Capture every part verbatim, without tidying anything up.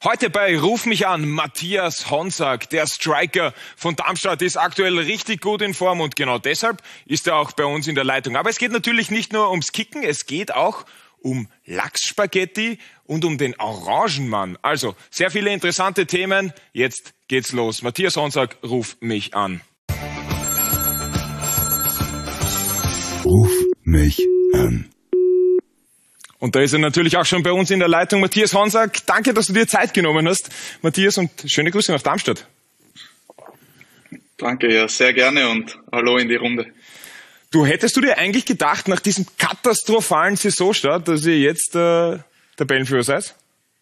Heute bei Ruf mich an, Matthias Honsack, der Striker von Darmstadt, ist aktuell richtig gut in Form und genau deshalb ist er auch bei uns in der Leitung. Aber es geht natürlich nicht nur ums Kicken, es geht auch um Lachsspaghetti und um den Orangenmann. Also, sehr viele interessante Themen. Jetzt geht's los. Matthias Honsack, ruf mich an. Ruf mich an. Und da ist er natürlich auch schon bei uns in der Leitung. Matthias Honsack, danke, dass du dir Zeit genommen hast. Matthias, und schöne Grüße nach Darmstadt. Danke, ja, sehr gerne und hallo in die Runde. Du, hättest du dir eigentlich gedacht, nach diesem katastrophalen Saisonstart, dass ihr jetzt äh, Tabellenführer seid?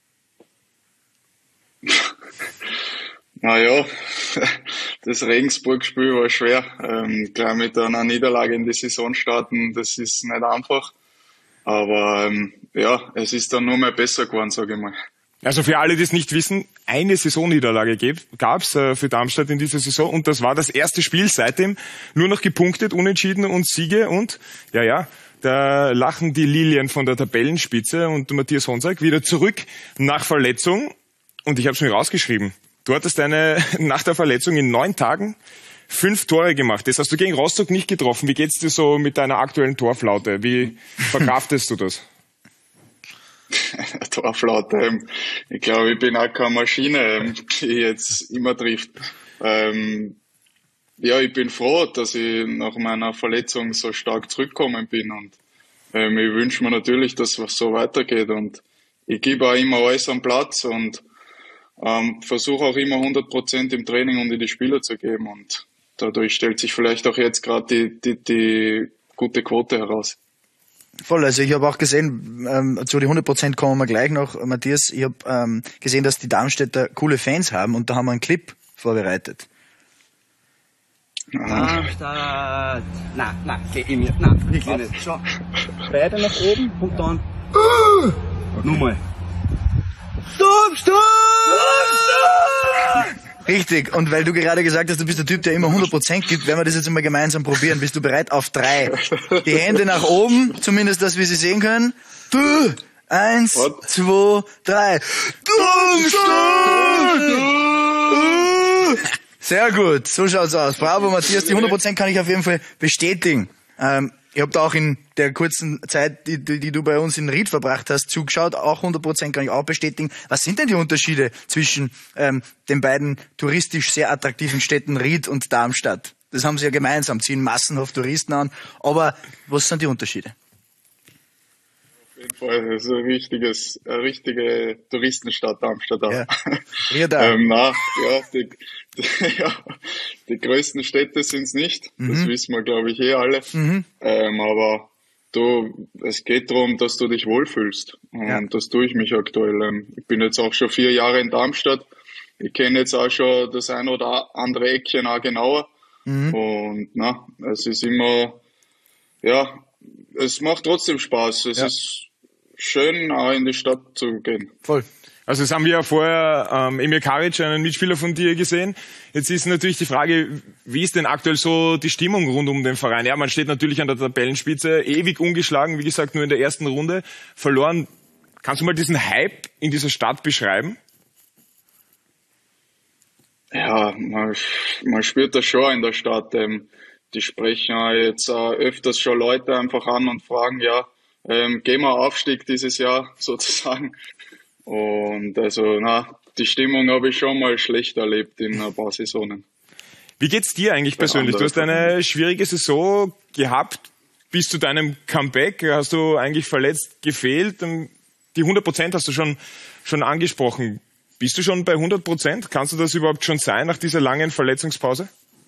Naja, das Regensburg-Spiel war schwer. Ähm, gleich mit einer Niederlage in die Saison starten, das ist nicht einfach. Aber ähm, ja, es ist dann nur mehr besser geworden, sage ich mal. Also für alle, die es nicht wissen, eine Saisonniederlage gab es äh, für Darmstadt in dieser Saison und das war das erste Spiel seitdem. Nur noch gepunktet, Unentschieden und Siege und ja, ja, da lachen die Lilien von der Tabellenspitze und Matthias Honsack wieder zurück nach Verletzung. Und ich habe es mir rausgeschrieben. Du hattest eine nach der Verletzung in neun Tagen fünf Tore gemacht. Das hast du gegen Rostock nicht getroffen. Wie geht's dir so mit deiner aktuellen Torflaute? Wie verkraftest du das? Torflaute. Ich glaube, ich bin auch keine Maschine, die jetzt immer trifft. Ähm, ja, ich bin froh, dass ich nach meiner Verletzung so stark zurückgekommen bin und ähm, ich wünsche mir natürlich, dass es so weitergeht und ich gebe auch immer alles am Platz und ähm, versuche auch immer hundert Prozent im Training und in die Spieler zu geben und dadurch stellt sich vielleicht auch jetzt gerade die, die, die gute Quote heraus. Voll, also ich habe auch gesehen, ähm, zu den hundert Prozent kommen wir gleich noch, Matthias, ich habe ähm, gesehen, dass die Darmstädter coole Fans haben und da haben wir einen Clip vorbereitet. Darmstadt! Na, na, geh in mir, na, wirklich nicht. Schau, beide nach oben und dann... Okay. Nur mal. Darmstadt! Darmstadt! Richtig, und weil du gerade gesagt hast, du bist der Typ, der immer hundert Prozent gibt, werden wir das jetzt mal gemeinsam probieren. Bist du bereit? Auf drei. Die Hände nach oben, zumindest, dass wir sie sehen können. Du, eins, What? zwei, drei. Darmstadt! Sehr gut, so schaut's aus. Bravo, Matthias, die hundert Prozent kann ich auf jeden Fall bestätigen. Ähm, ich habe da auch in der kurzen Zeit, die, die, die du bei uns in Ried verbracht hast, zugeschaut. Auch hundert Prozent kann ich auch bestätigen. Was sind denn die Unterschiede zwischen ähm, den beiden touristisch sehr attraktiven Städten Ried und Darmstadt? Das haben sie ja gemeinsam, ziehen massenhaft Touristen an. Aber was sind die Unterschiede? Auf jeden Fall, das ist ein richtiges, eine richtige Touristenstadt Darmstadt. Ja, ja, ähm, na, ja, die, die, ja, die größten Städte sind's nicht. Mhm. Das wissen wir, glaube ich, eh alle. Mhm. Ähm, aber du, es geht darum, dass du dich wohlfühlst. Und ja. Das tue ich mich aktuell. Ich bin jetzt auch schon vier Jahre in Darmstadt. Ich kenne jetzt auch schon das ein oder andere Eckchen auch genauer. Mhm. Und na, es ist immer, ja, es macht trotzdem Spaß. Es ja. ist schön, auch in die Stadt zu gehen. Voll. Also das haben wir ja vorher ähm, Emir Karic, einen Mitspieler von dir, gesehen. Jetzt ist natürlich die Frage, wie ist denn aktuell so die Stimmung rund um den Verein? Ja, man steht natürlich an der Tabellenspitze, ewig ungeschlagen, wie gesagt, nur in der ersten Runde verloren. Kannst du mal diesen Hype in dieser Stadt beschreiben? Ja, man, man spürt das schon in der Stadt. Ähm, die sprechen jetzt äh, öfters schon Leute einfach an und fragen, ja, ähm, gehen wir Aufstieg dieses Jahr sozusagen. Und also, na, die Stimmung habe ich schon mal schlecht erlebt in ein paar Saisonen. Wie geht's dir eigentlich persönlich? Du hast eine schwierige Saison gehabt. Bis zu deinem Comeback hast du eigentlich verletzt gefehlt. Die hundert Prozent hast du schon, schon angesprochen. Bist du schon bei hundert Prozent? Kannst du das überhaupt schon sein nach dieser langen Verletzungspause?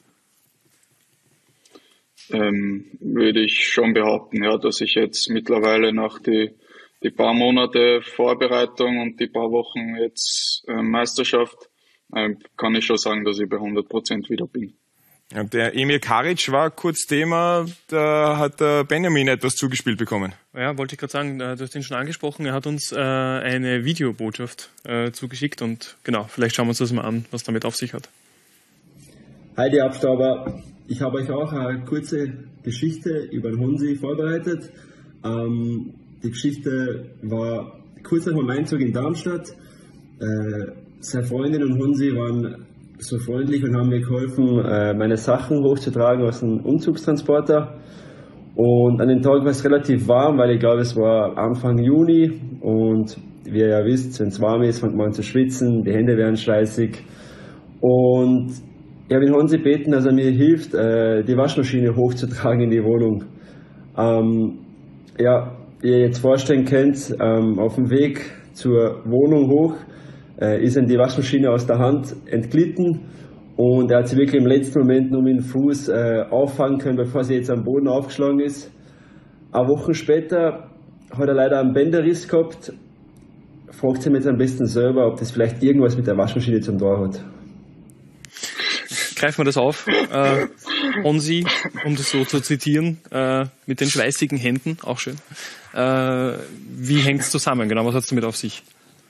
Ähm, würde ich schon behaupten, ja, dass ich jetzt mittlerweile nach die, die paar Monate Vorbereitung und die paar Wochen jetzt äh, Meisterschaft, äh, kann ich schon sagen, dass ich bei hundert Prozent wieder bin. Ja, der Emir Karic war kurz Thema, da hat der Benjamin etwas zugespielt bekommen. Ja, wollte ich gerade sagen, du hast ihn schon angesprochen, er hat uns äh, eine Videobotschaft äh, zugeschickt und genau, vielleicht schauen wir uns das mal an, was damit auf sich hat. Hi, die Abstauber. Ich habe euch auch eine kurze Geschichte über den Honsi vorbereitet. Ähm, die Geschichte war kurz nach meinem Einzug in Darmstadt. äh, seine Freundin und Hunsi waren so freundlich und haben mir geholfen, äh, meine Sachen hochzutragen aus dem Umzugstransporter. Und an dem Tag war es relativ warm, weil ich glaube, es war Anfang Juni und wie ihr ja wisst, wenn es warm ist, fängt man an zu schwitzen, die Hände werden schleißig. Und ich habe den Hansi gebeten, dass er mir hilft, äh, die Waschmaschine hochzutragen in die Wohnung. Ähm, ja, wie ihr jetzt vorstellen könnt, ähm, auf dem Weg zur Wohnung hoch äh, ist ihm die Waschmaschine aus der Hand entglitten und er hat sie wirklich im letzten Moment nur mit dem Fuß äh, auffangen können, bevor sie jetzt am Boden aufgeschlagen ist. Eine Woche später hat er leider einen Bänderriss gehabt. Fragt sich jetzt am besten selber, ob das vielleicht irgendwas mit der Waschmaschine zum Tor hat. Greifen wir das auf. Äh, Honsi, um das so zu zitieren, äh, mit den schweißigen Händen, auch schön. Äh, wie hängt es zusammen? Genau, was hat es damit auf sich?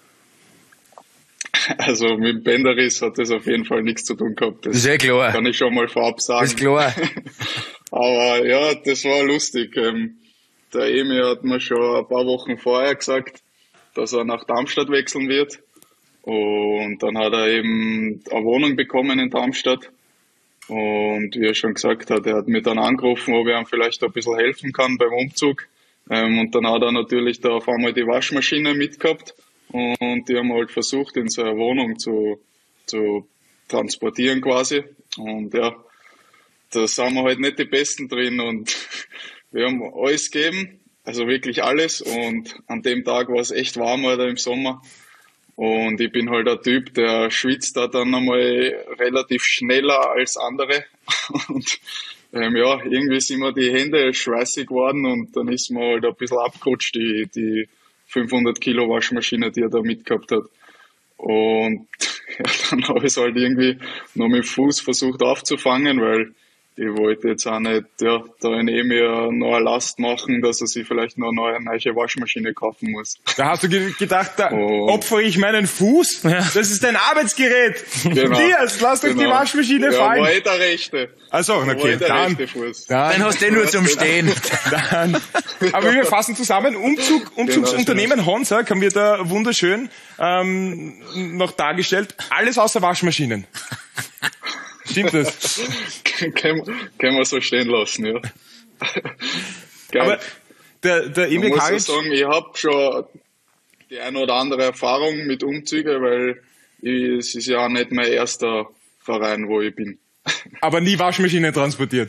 Also mit dem Bänderriss hat das auf jeden Fall nichts zu tun gehabt. Das, das ist ja klar. Kann ich schon mal vorab sagen. Das ist klar. Aber ja, das war lustig. Ähm, der Emil hat mir schon ein paar Wochen vorher gesagt, dass er nach Darmstadt wechseln wird. Und dann hat er eben eine Wohnung bekommen in Darmstadt. Und wie er schon gesagt hat, er hat mich dann angerufen, ob er ihm vielleicht ein bisschen helfen kann beim Umzug. Ähm, und dann hat er natürlich da auf einmal die Waschmaschine mitgehabt. Und die haben halt versucht, in seine Wohnung zu, zu transportieren quasi. Und ja, da sind wir halt nicht die Besten drin. Und wir haben alles gegeben, also wirklich alles. Und an dem Tag war es echt warm, oder im Sommer. Und ich bin halt ein Typ, der schwitzt da dann einmal relativ schneller als andere. Und ähm, ja, irgendwie sind mir die Hände schweißig geworden und dann ist mir halt ein bisschen abgerutscht, die, die fünfhundert Kilo Waschmaschine, die er da mitgehabt hat. Und ja, dann habe ich es halt irgendwie noch mit dem Fuß versucht aufzufangen, weil ich wollte jetzt auch nicht, ja, da in Emir noch eine Last machen, dass er sich vielleicht noch eine neue Waschmaschine kaufen muss. Da hast du ge- gedacht, da Und opfere ich meinen Fuß? Das ist dein Arbeitsgerät. Genau. Matthias, lass doch die Genau. Waschmaschine ja, fallen. war eh der rechte. Also, War okay, eh der dann, rechte Fuß. dann, Dann hast du den nur zum Stehen. dann. Aber wir fassen zusammen, Umzug, Umzugsunternehmen Honsa haben wir da wunderschön ähm, noch dargestellt. Alles außer Waschmaschinen. Stimmt das? können, können wir so stehen lassen, ja. Geil. Aber der, der Ich Emil muss ja Karic, sagen, ich habe schon die eine oder andere Erfahrung mit Umzügen, weil ich, es ist ja auch nicht mein erster Verein, wo ich bin. aber nie Waschmaschinen transportiert.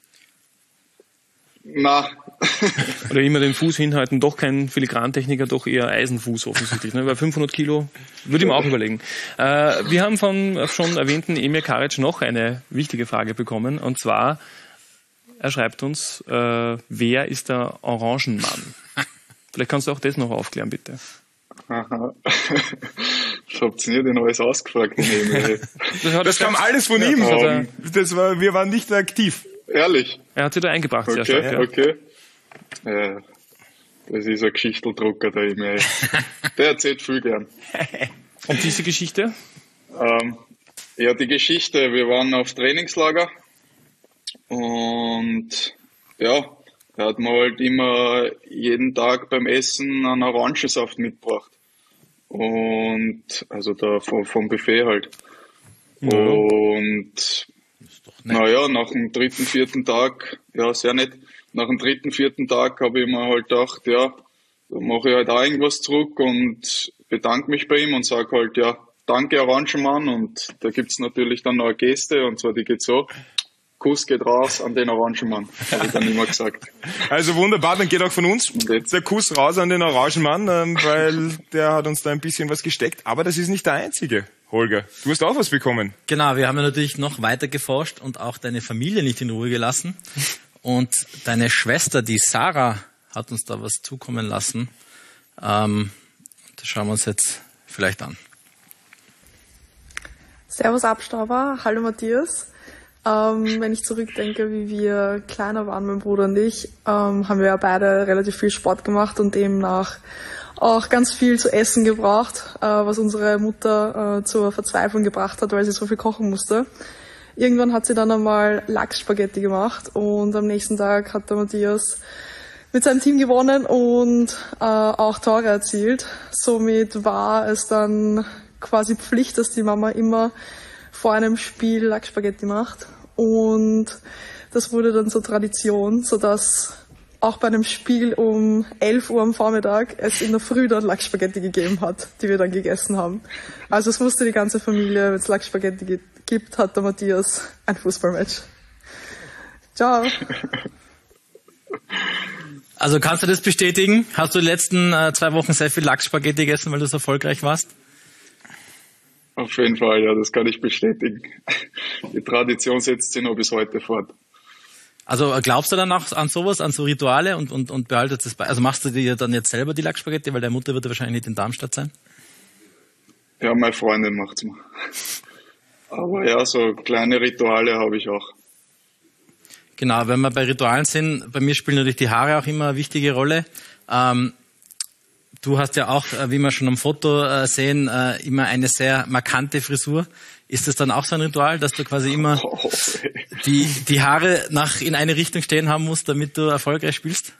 Na, Oder immer den Fuß hinhalten, doch kein Filigrantechniker, doch eher Eisenfuß offensichtlich. Ne? Weil fünfhundert Kilo würde ich mir auch überlegen. Äh, wir haben von schon erwähnten Emil Karic noch eine wichtige Frage bekommen. Und zwar, er schreibt uns, äh, wer ist der Orangenmann? Vielleicht kannst du auch das noch aufklären, bitte. aha. Das habt ihr nicht alles ausgefragt. Emil. Das, hat Das er kam selbst- alles von Ja, ihm. das hat er, Das war, wir waren nicht aktiv. Ehrlich? er hat sie da eingebracht, sehr stark. Okay, Ja. okay. Ja, das ist ein Geschichteldrucker, der Emil. Der erzählt viel gern. Und diese Geschichte? Ähm, ja, die Geschichte, wir waren auf Trainingslager und ja, da hat man halt immer jeden Tag beim Essen einen Orangensaft mitgebracht. Und also da vom, vom Buffet halt. Ja. Und naja, nach dem dritten, vierten Tag, ja, sehr nett, nach dem dritten, vierten Tag habe ich mir halt gedacht, ja, da mache ich halt auch irgendwas zurück und bedanke mich bei ihm und sage halt, ja, danke Orangenmann, und da gibt's natürlich dann noch eine Geste, und zwar die geht so: Kuss geht raus an den Orangenmann, habe ich dann immer gesagt. Also wunderbar, dann geht auch von uns jetzt? der Kuss raus an den Orangenmann, ähm, weil der hat uns da ein bisschen was gesteckt. Aber das ist nicht der einzige, Holger. Du hast auch was bekommen. Genau, wir haben ja natürlich noch weiter geforscht und auch deine Familie nicht in Ruhe gelassen. Und deine Schwester, die Sarah, hat uns da was zukommen lassen. Ähm, das schauen wir uns jetzt vielleicht an. Servus Abstauber, hallo Matthias. Ähm, wenn ich zurückdenke, wie wir kleiner waren, mein Bruder und ich, ähm, haben wir ja beide relativ viel Sport gemacht und demnach auch ganz viel zu essen gebraucht, äh, was unsere Mutter äh, zur Verzweiflung gebracht hat, weil sie so viel kochen musste. Irgendwann hat sie dann einmal Lachsspaghetti gemacht und am nächsten Tag hat der Matthias mit seinem Team gewonnen und äh, auch Tore erzielt. Somit war es dann quasi Pflicht, dass die Mama immer vor einem Spiel Lackspaghetti macht. Und das wurde dann so Tradition, sodass auch bei einem Spiel um elf Uhr am Vormittag es in der Früh dann Lackspaghetti gegeben hat, die wir dann gegessen haben. Also es wusste die ganze Familie, wenn es Lackspaghetti gibt, hat der Matthias ein Fußballmatch. Ciao. Also kannst du das bestätigen? Hast du die letzten äh, zwei Wochen sehr viel Lackspaghetti gegessen, weil du so erfolgreich warst? Auf jeden Fall, ja, das kann ich bestätigen. Die Tradition setzt sich noch bis heute fort. Also glaubst du dann auch an sowas, an so Rituale und, und, und behaltest das bei? Also machst du dir dann jetzt selber die Lackspaghetti, weil deine Mutter wird ja wahrscheinlich nicht in Darmstadt sein? Ja, meine Freundin macht's mal. Aber ja, so kleine Rituale habe ich auch. Genau, wenn wir bei Ritualen sind, bei mir spielen natürlich die Haare auch immer eine wichtige Rolle. Ähm, du hast ja auch, wie wir schon am Foto äh, sehen, äh, immer eine sehr markante Frisur. Ist das dann auch so ein Ritual, dass du quasi immer die, die Haare nach in eine Richtung stehen haben musst, damit du erfolgreich spielst?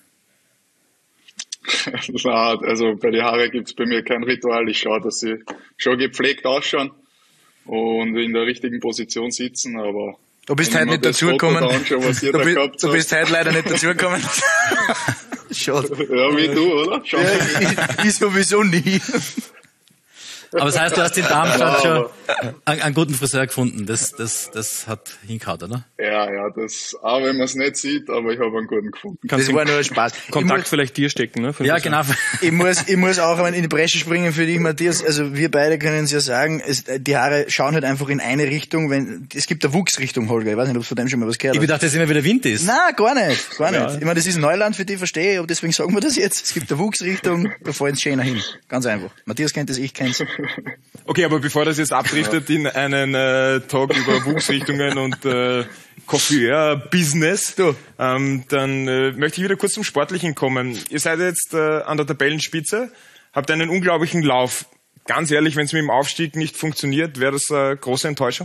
Na, also bei den Haaren gibt's bei mir kein Ritual. Ich schaue, dass sie schon gepflegt ausschauen und in der richtigen Position sitzen, aber du bist heute nicht dazugekommen. Du, bi- du bist heute leider nicht dazugekommen. Schade. Ja, wie du, oder? Schade. Ja, ich, ich sowieso nie. Aber das heißt, du hast in Darmstadt schon einen, einen guten Friseur gefunden. Das, das, das hat hingehauen, oder? Ja, ja, das, auch wenn man es nicht sieht, aber ich habe einen guten gefunden. Kannst das war nur Spaß. Kontakt vielleicht dir stecken, ne? Ja, genau. Ich muss, ich muss auch in die Bresche springen für dich, Matthias. Also wir beide können es ja sagen, es, die Haare schauen halt einfach in eine Richtung, wenn, es gibt eine Wuchsrichtung, Holger. Ich weiß nicht, ob du von dem schon mal was gehört hast. Ich dachte, dass immer wieder Wind ist. Nein, gar nicht, gar nicht. Ja. Ich meine, das ist Neuland für dich, verstehe ich, aber deswegen sagen wir das jetzt. Es gibt eine Wuchsrichtung, da fallen es schöner hin. Ganz einfach. Matthias kennt das, ich kenn's. Okay, aber bevor das jetzt abdriftet in einen äh, Talk über Wuchsrichtungen und äh, Coiffeur-Business, ähm, dann äh, möchte ich wieder kurz zum Sportlichen kommen. Ihr seid jetzt äh, an der Tabellenspitze, habt einen unglaublichen Lauf. Ganz ehrlich, wenn es mit dem Aufstieg nicht funktioniert, wäre das eine große Enttäuschung?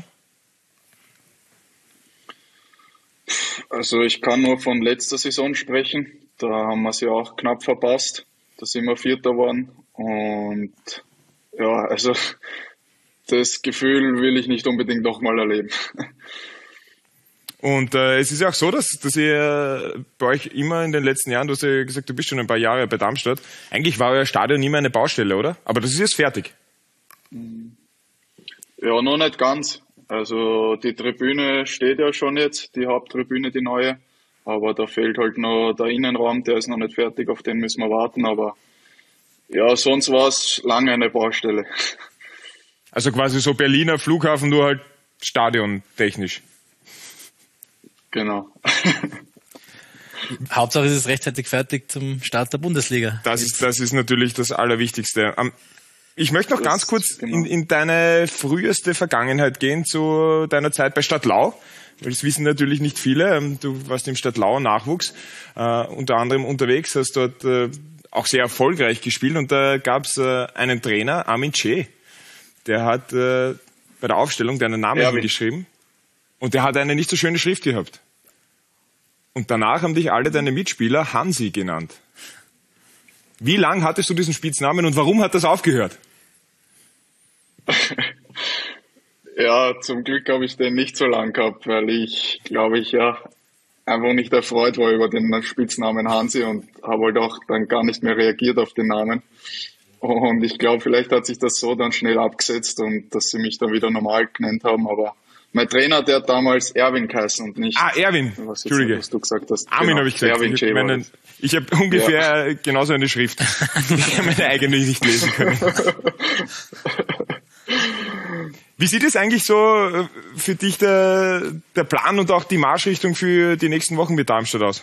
Also ich kann nur von letzter Saison sprechen. Da haben wir sie auch knapp verpasst. Da sind wir Vierter geworden. Und ja, also das Gefühl will ich nicht unbedingt nochmal erleben. Und äh, es ist ja auch so, dass, dass ihr bei euch immer in den letzten Jahren, du hast ja gesagt, du bist schon ein paar Jahre bei Darmstadt, eigentlich war euer Stadion immer eine Baustelle, oder? Aber das ist jetzt fertig. Ja, noch nicht ganz. Also die Tribüne steht ja schon jetzt, die Haupttribüne, die neue. Aber da fehlt halt noch der Innenraum, der ist noch nicht fertig, auf den müssen wir warten. Aber ja, sonst war es lange eine Baustelle. Also quasi so Berliner Flughafen, nur halt stadiontechnisch. Genau. Hauptsache ist es rechtzeitig fertig zum Start der Bundesliga. Das ist, das ist natürlich das Allerwichtigste. Ich möchte noch Das, ganz kurz genau. in, in deine früheste Vergangenheit gehen, zu deiner Zeit bei Stadtlau. Das wissen natürlich nicht viele. Du warst im Stadtlauer Nachwuchs, äh, unter anderem unterwegs, hast dort äh, auch sehr erfolgreich gespielt. Und da gab es äh, einen Trainer, Armin Che, der hat äh, bei der Aufstellung deinen Namen ja, hingeschrieben. Und der hat eine nicht so schöne Schrift gehabt. Und danach haben dich alle deine Mitspieler Hansi genannt. Wie lang hattest du diesen Spitznamen und warum hat das aufgehört? Ja, zum Glück habe ich den nicht so lang gehabt, weil ich, glaube ich, ja, einfach nicht erfreut war über den Spitznamen Hansi und habe halt auch dann gar nicht mehr reagiert auf den Namen. Und ich glaube, vielleicht hat sich das so dann schnell abgesetzt und dass sie mich dann wieder normal genannt haben, aber mein Trainer, der hat damals Erwin geheißen und nicht... Ah, Erwin. Was, Entschuldige. was du gesagt hast. Armin genau. habe ich gesagt. Erwin ich Che war meine, das. ich habe ungefähr ja. genauso eine Schrift. Ich habe meine eigene nicht lesen können. Wie sieht es eigentlich so für dich der, der Plan und auch die Marschrichtung für die nächsten Wochen mit Darmstadt aus?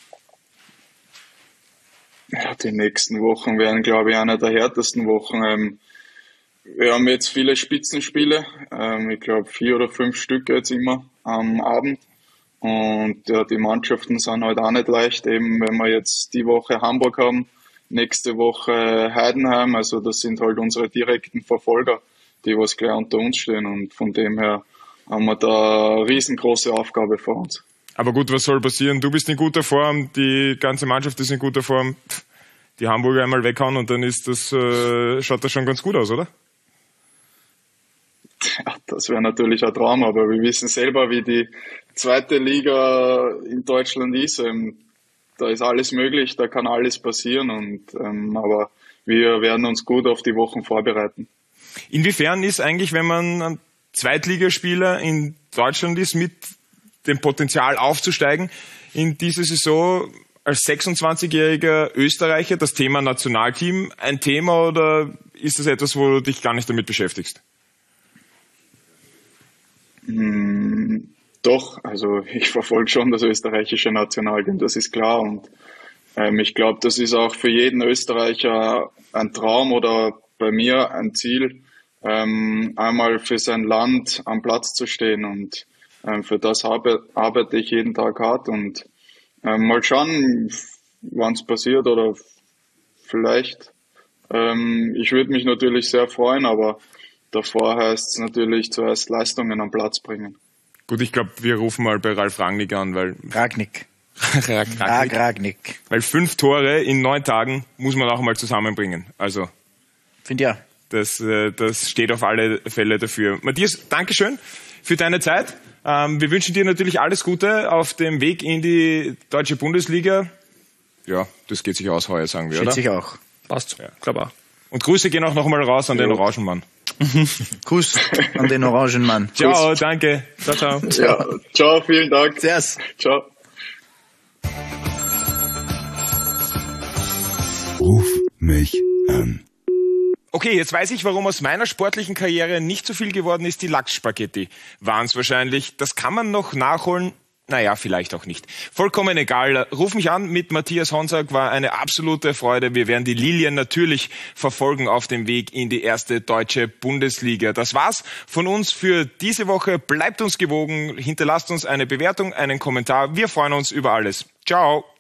Ja, die nächsten Wochen werden, glaube ich, einer der härtesten Wochen. Ähm, wir haben jetzt viele Spitzenspiele, ähm, ich glaube vier oder fünf Stück jetzt immer am Abend. Und ja, die Mannschaften sind halt auch nicht leicht, eben wenn wir jetzt die Woche Hamburg haben, nächste Woche Heidenheim, also das sind halt unsere direkten Verfolger, die was gleich unter uns stehen. Und von dem her haben wir da eine riesengroße Aufgabe vor uns. Aber gut, was soll passieren? Du bist in guter Form, die ganze Mannschaft ist in guter Form. Die Hamburger einmal weghauen und dann ist das, äh, schaut das schon ganz gut aus, oder? das wäre natürlich ein Traum, aber wir wissen selber, wie die zweite Liga in Deutschland ist. Ähm, da ist alles möglich, da kann alles passieren, und ähm, aber wir werden uns gut auf die Wochen vorbereiten. Inwiefern ist eigentlich, wenn man ein Zweitligaspieler in Deutschland ist, mit dem Potenzial aufzusteigen, in dieser Saison als sechsundzwanzigjähriger Österreicher das Thema Nationalteam ein Thema, oder ist das etwas, wo du dich gar nicht damit beschäftigst? Mm, doch, also ich verfolge schon das österreichische Nationalteam, das ist klar, und ähm, ich glaube, das ist auch für jeden Österreicher ein Traum oder bei mir ein Ziel, ähm, einmal für sein Land am Platz zu stehen, und ähm, für das habe, arbeite ich jeden Tag hart, und ähm, mal schauen, wann es passiert, oder vielleicht. Ähm, ich würde mich natürlich sehr freuen, aber davor heißt es natürlich zuerst Leistungen am Platz bringen. Gut, ich glaube, wir rufen mal bei Ralf Rangnick an, weil... Ragnick. Ragnick. Rag Ragnick. Weil fünf Tore in neun Tagen muss man auch mal zusammenbringen. Also... Finde ja. Das, äh, das steht auf alle Fälle dafür. Matthias, Dankeschön für deine Zeit. Ähm, wir wünschen dir natürlich alles Gute auf dem Weg in die deutsche Bundesliga. Ja, das geht sich aus heuer, sagen wir, Schätze oder? ich auch. Passt, ja, glaube auch. Und Grüße gehen auch noch mal raus an ja. den Orangenmann. Kuss an den Orangenmann. Ciao, Kuss. danke. Ciao, ciao. Ja, ciao, vielen Dank. Servus. Ciao. Ruf mich an. Okay, jetzt weiß ich, warum aus meiner sportlichen Karriere nicht so viel geworden ist. Die Lachsspaghetti waren es wahrscheinlich. Das kann man noch nachholen. Naja, vielleicht auch nicht. Vollkommen egal. Ruf mich an mit Matthias Honsack, war eine absolute Freude. Wir werden die Lilien natürlich verfolgen auf dem Weg in die erste deutsche Bundesliga. Das war's von uns für diese Woche. Bleibt uns gewogen, hinterlasst uns eine Bewertung, einen Kommentar. Wir freuen uns über alles. Ciao.